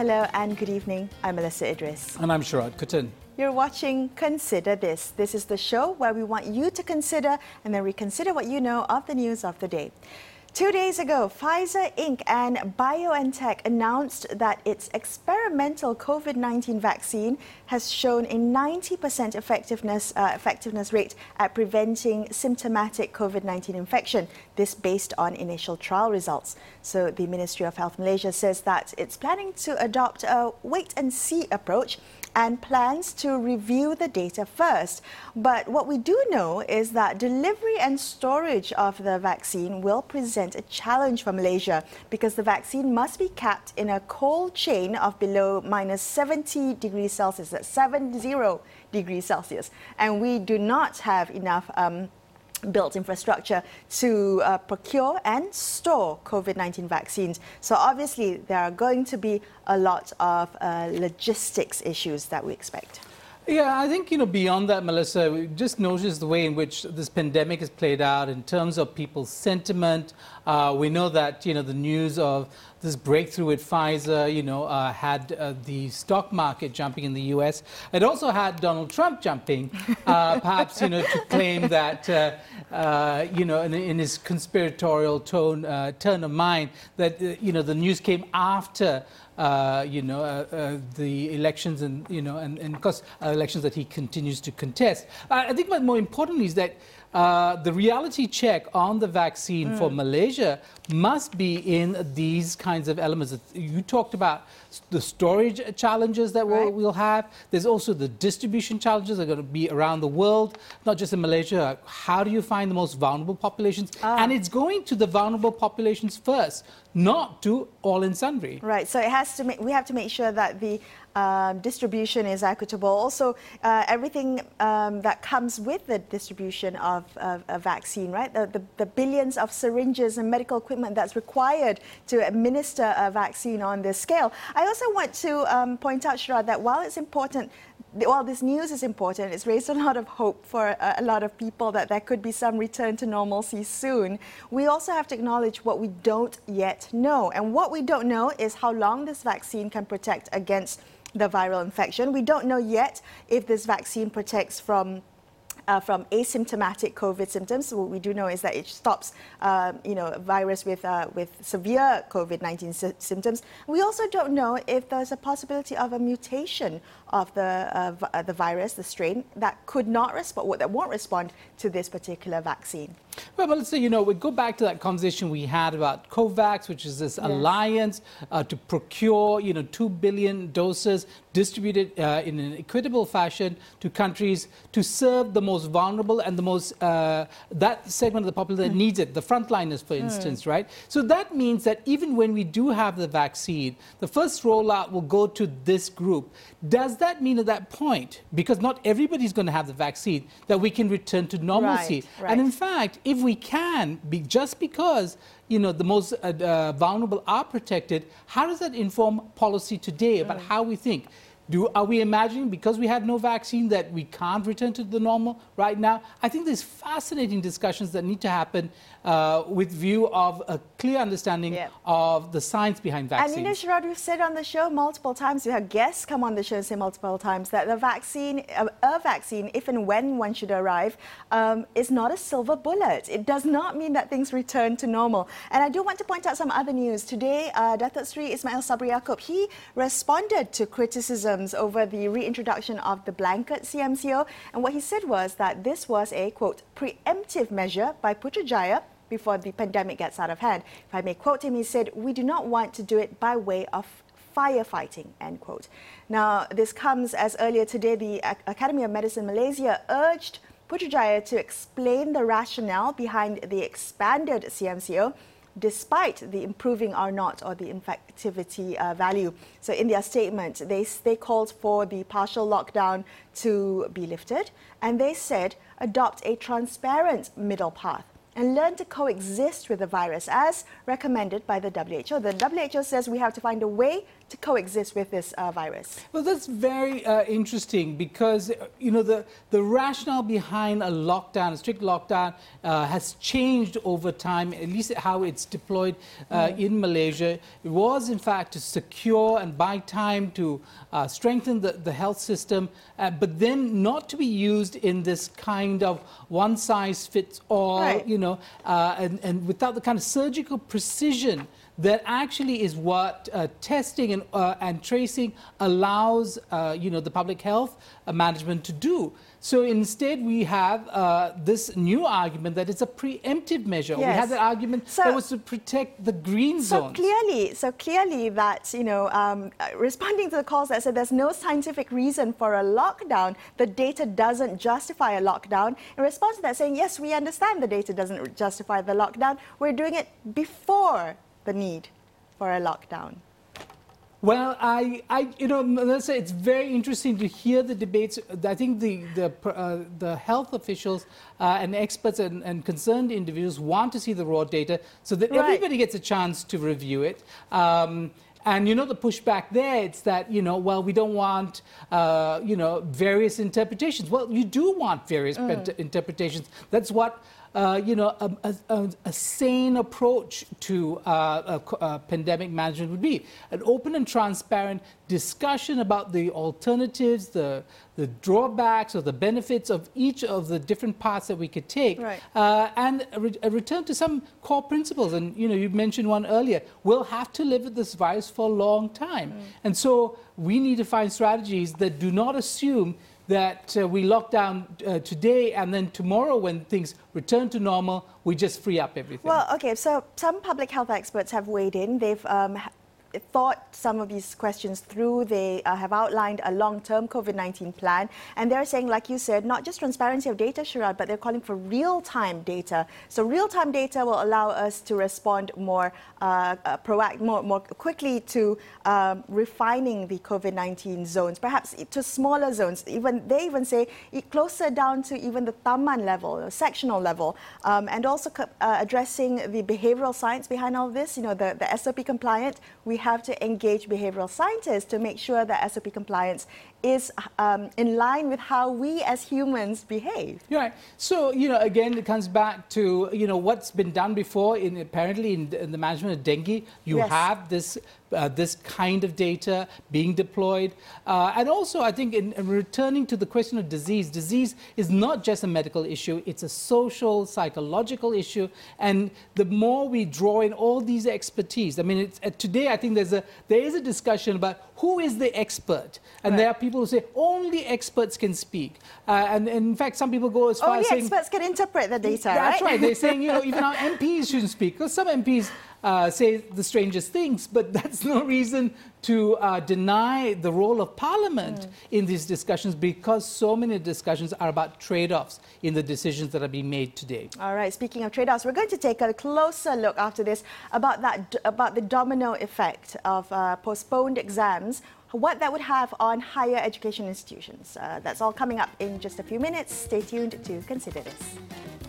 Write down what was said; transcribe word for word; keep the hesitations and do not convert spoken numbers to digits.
Hello and good evening. I'm Melissa Idris. And I'm Sharad Kuttan. You're watching Consider This. This is the show where we want you to consider and then reconsider what you know of the news of the day. Two days ago, Pfizer Incorporated and BioNTech announced that its experimental COVID nineteen vaccine has shown a ninety percent effectiveness, uh, effectiveness rate at preventing symptomatic COVID nineteen infection, this based on initial trial results. So the Ministry of Health Malaysia says that it's planning to adopt a wait-and-see approach and plans to review the data first. But what we do know is that delivery and storage of the vaccine will present a challenge for Malaysia because the vaccine must be kept in a cold chain of below minus seventy degrees Celsius, that's seventy degrees Celsius. And we do not have enough um, built infrastructure to uh, procure and store COVID nineteen vaccines. So obviously there are going to be a lot of uh, logistics issues that we expect. Yeah, I think, you know, beyond that, Melissa, we just noticed the way in which this pandemic has played out in terms of people's sentiment. Uh, we know that, you know, the news of this breakthrough with Pfizer, you know, uh, had uh, the stock market jumping in the U S. It also had Donald Trump jumping, uh, perhaps, you know, to claim that, uh, uh, you know, in, in his conspiratorial tone, uh, turn of mind, that, uh, you know, the news came after Uh, you know, uh, uh, the elections and, you know, and, and of course, uh, elections that he continues to contest. Uh, I think what more importantly is that uh, the reality check on the vaccine mm. for Malaysia must be in these kinds of elements. You talked about the storage challenges that we'll, right. we'll have. There's also the distribution challenges that are going to be around the world, not just in Malaysia. How do you find the most vulnerable populations? Ah. And it's going to the vulnerable populations first, not to all and sundry. Right, so it has to make, we have to make sure that the uh, distribution is equitable. Also, uh, everything um, that comes with the distribution of, of a vaccine, right? The, the, the billions of syringes and medical equipment that's required to administer a vaccine on this scale. I also want to um, point out, Sharad, that while it's important, while this news is important, it's raised a lot of hope for a, a lot of people that there could be some return to normalcy soon. We also have to acknowledge what we don't yet know. And what we don't know is how long this vaccine can protect against the viral infection. We don't know yet if this vaccine protects from Uh, from asymptomatic COVID symptoms. What we do know is that it stops, uh, you know, virus with uh, with severe COVID nineteen sy symptoms. We also don't know if there's a possibility of a mutation of the uh, uh, the virus, the strain that could not respond, that won't respond to this particular vaccine. Well, but let's say, you know, we go back to that conversation we had about COVAX, which is this yes. alliance uh, to procure, you know, two billion doses distributed uh, in an equitable fashion to countries to serve the most vulnerable and the most, uh, that segment of the population that mm. needs it, the frontliners, for instance, mm. right? So that means that even when we do have the vaccine, the first rollout will go to this group. Does that mean at that point, because not everybody's going to have the vaccine, that we can return to normalcy? Right, right. And in fact, if we can, be, just because, you know, the most uh, uh, vulnerable are protected, how does that inform policy today about mm. how we think? Do, are we imagining, because we have no vaccine, that we can't return to the normal right now? I think there's fascinating discussions that need to happen uh, with view of a clear understanding yep. of the science behind vaccines. And you know, Sharad, we've said on the show multiple times, we have guests come on the show and say multiple times that the vaccine, uh, a vaccine, if and when one should arrive, um, is not a silver bullet. It does not mean that things return to normal. And I do want to point out some other news. Today, uh, Datuk Seri Ismail Sabri Yaakob, he responded to criticism over the reintroduction of the blanket C M C O, and what he said was that this was a, quote, preemptive measure by Putrajaya before the pandemic gets out of hand. If I may quote him, he said, "We do not want to do it by way of firefighting," end quote. Now, this comes as earlier today the Academy of Medicine Malaysia urged Putrajaya to explain the rationale behind the expanded C M C O, despite the improving R naught or the infectivity uh, value. So in their statement, they, they called for the partial lockdown to be lifted, and they said adopt a transparent middle path and learn to coexist with the virus as recommended by the W H O. The W H O says we have to find a way to coexist with this uh, virus? Well, that's very uh, interesting because, uh, you know, the, the rationale behind a lockdown, a strict lockdown, uh, has changed over time, at least how it's deployed uh, mm. in Malaysia. It was, in fact, to secure and buy time to uh, strengthen the, the health system, uh, but then not to be used in this kind of one-size-fits-all, right. you know, uh, and, and without the kind of surgical precision that actually is what uh, testing and, uh, and tracing allows, uh, you know, the public health uh, management to do. So instead, we have uh, this new argument that it's a preemptive measure. Yes. We had that argument so, that was to protect the green so zones. Clearly, so clearly that, you know, um, responding to the calls that said there's no scientific reason for a lockdown, the data doesn't justify a lockdown. In response to that, saying, yes, we understand the data doesn't justify the lockdown. We're doing it before the need for a lockdown. Well, I, I, you know, Melissa, it's very interesting to hear the debates. I think the the, uh, the health officials uh, and experts and, and concerned individuals want to see the raw data so that right. everybody gets a chance to review it. Um, And, you know, the pushback there, it's that, you know, well, we don't want, uh, you know, various interpretations. Well, you do want various mm. interpretations. That's what, uh, you know, a, a, a sane approach to uh, a, a pandemic management would be. An open and transparent discussion about the alternatives, the, the drawbacks or the benefits of each of the different paths that we could take, right. uh, and a, re a return to some core principles. And, you know, you mentioned one earlier. We'll have to live with this virus for a long time. Mm. And so we need to find strategies that do not assume that uh, we lock down uh, today and then tomorrow when things return to normal, we just free up everything. Well, okay, so some public health experts have weighed in. They've um, thought some of these questions through. They uh, have outlined a long-term COVID nineteen plan. And they're saying, like you said, not just transparency of data, Sharad, but they're calling for real-time data. So real-time data will allow us to respond more uh, uh, proact more, more quickly to um, refining the COVID nineteen zones, perhaps to smaller zones. Even they even say it closer down to even the Taman level, or sectional level, um, and also uh, addressing the behavioral science behind all this. You know, the, the S O P compliant. We have to engage behavioral scientists to make sure that S O P compliance is um, in line with how we as humans behave. Right. So, you know, again, it comes back to, you know, what's been done before in apparently in, in the management of dengue. You yes. have this uh, this kind of data being deployed. Uh, and also, I think in, in returning to the question of disease, disease is not just a medical issue. It's a social, psychological issue. And the more we draw in all these expertise, I mean, it's, uh, today I think there's a, there is a discussion about who is the expert. And right. there are people who say only experts can speak. Uh, and, and in fact, some people go as far only as saying... Only experts can interpret the data, That's right? right. They're saying, you know, even our M Ps shouldn't speak. Because some M Ps uh, say the strangest things, but that's no reason to uh, deny the role of Parliament mm. in these discussions, because so many discussions are about trade-offs in the decisions that are being made today. All right. Speaking of trade-offs, we're going to take a closer look after this about that about the domino effect of uh, postponed exams, what that would have on higher education institutions. Uh, that's all coming up in just a few minutes. Stay tuned to consider this.